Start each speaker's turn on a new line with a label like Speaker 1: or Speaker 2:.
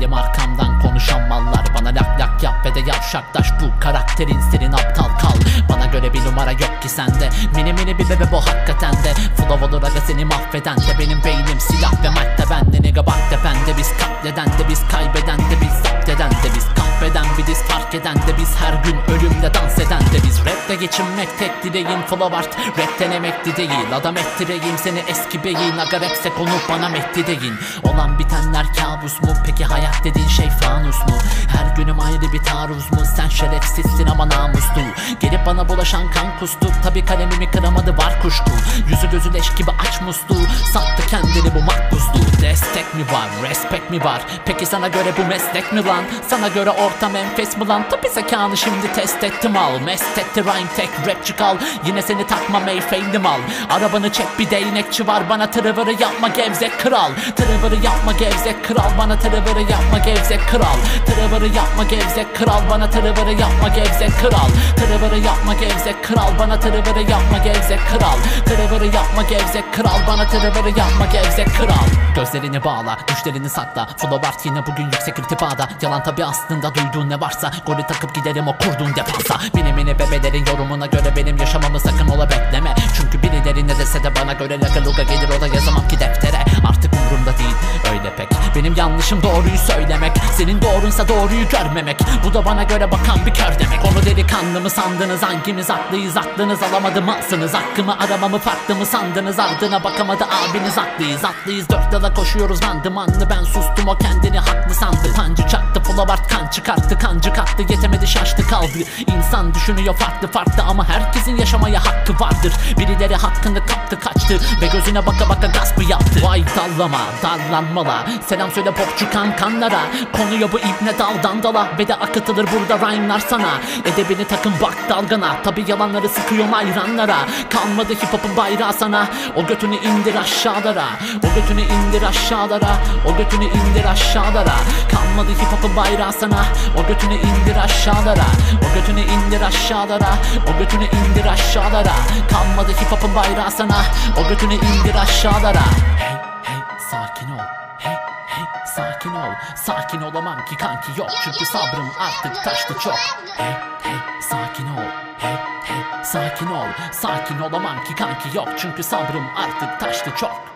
Speaker 1: benim arkamdan konuşan mallar. Bana lak lak yap ve de yavşaklaş, bu karakterin senin aptal kal. Bana göre bir numara yok ki sende, mini mini bir bebe bu hakikaten de. Flow olur aga seni mahveden de, benim beynim silah ve madde bende. Nigga bak tepende, biz katleden de, biz kaybeden de, biz zapt eden de, biz kahveden bir diz fark eden de, biz her gün ölümle dans eden de, biz rapte geçinmek tek dileğim. Flow art rapten emekli değil, adam ettireyim seni eski beyin. Aga rapse konup bana metti deyin. Olan bitenler kabus mu? Peki hayat dediğin şey fanus mu? Her günüm ayrı bir taarruz mu? Sen şerefsizsin ama namuslu. Gelip bana bulaşan kan kustu, tabi kalemimi kıramadı var kuşku. Yüzü gözü leş gibi aç musluğu, sattı kendini bu makbuzluğu. Destek mi var, respect mi var? Peki sana göre bu meslek mi lan? Sana göre ortam enfes mi lan? Tabi zekanı şimdi test ettim al. Mest etti rhyme tek rapçi kal. Yine seni takma Mayfair'lim al. Arabanı çek bir değnekçi var, bana tırıvırı yapma gevzek kral. Tırıvırı yapma gevzek kral, bana tırıvırı yapma gevzek kral. Tırıvırı yapma gevzek kral, bana tırıvırı yapma gevzek kral. Tırıvırı yapma gevzek kral, bana tırıvırı yapma gevzek kral. Tırıvırı yapma gevzek kral, bana tırıvırı yapma gevzek kral. Gözlerini bağla, düşlerini sakla. Flow art yine bugün yüksek irtifada. Yalan tabi aslında, duyduğun ne varsa. Golü takıp giderim o kurduğun defansa. Mini bebelerin yorumuna göre benim yaşamamı sakın ola bekleme. Çünkü birileri ne dese de bana göre laka luga gelir, o da yazamam ki deftere. Artık umurumda değil öyle pek, benim yanlışım doğruyu söylemek. Senin doğrunsa doğruyu görmemek, bu da bana göre bakan bir kör demek. Onu delikanlı mı sandınız, hangimiz haklıyız? Aklınız alamadı mısınız? Hakkımı aramamı farklı mı sandınız? Ardına bakamadı abiniz, haklıyız atlıyız. Dört dala koşuyoruz randımanlı, ben sustum o kendini haklı sandı. Pancı çaktı flow art kan çıkarttı, kancı kalktı yetemedi şaştı kaldı. İnsan düşünüyor farklı farklı ama herkesin yaşamaya hakkı vardır. Birileri hakkını kaptı kaçtı ve gözüne baka baka gaspı yaptı. Vay dallama darlanmala, selam söyle popçu kankanlara. Konuyor bu ibne daldan dala ve de akıtılır burada rhyme'lar sana. Edebini takın bak dalgana, tabi yalanları sıkıyor hayranlara. Kalmadı hip hop'un bayrağı sana, o götünü indir aşağılara. O götünü indir aşağılara, o götünü indir aşağılara. Kalmadı hip hop'un bayrağı sana, o götünü indir aşağılara. O götünü indir aşağılara, o götünü indir aşağılara. Kalmadı hip hop'un bayrağı sana, o götünü indir aşağılara. Hey hey sakin ol, hey hey sakin ol. Sakin olamam ki kanki yok, çünkü sabrım artık taştı çok. Hey hey sakin ol, hey hey sakin ol. Sakin olamam ki kanki yok, çünkü sabrım artık taştı çok.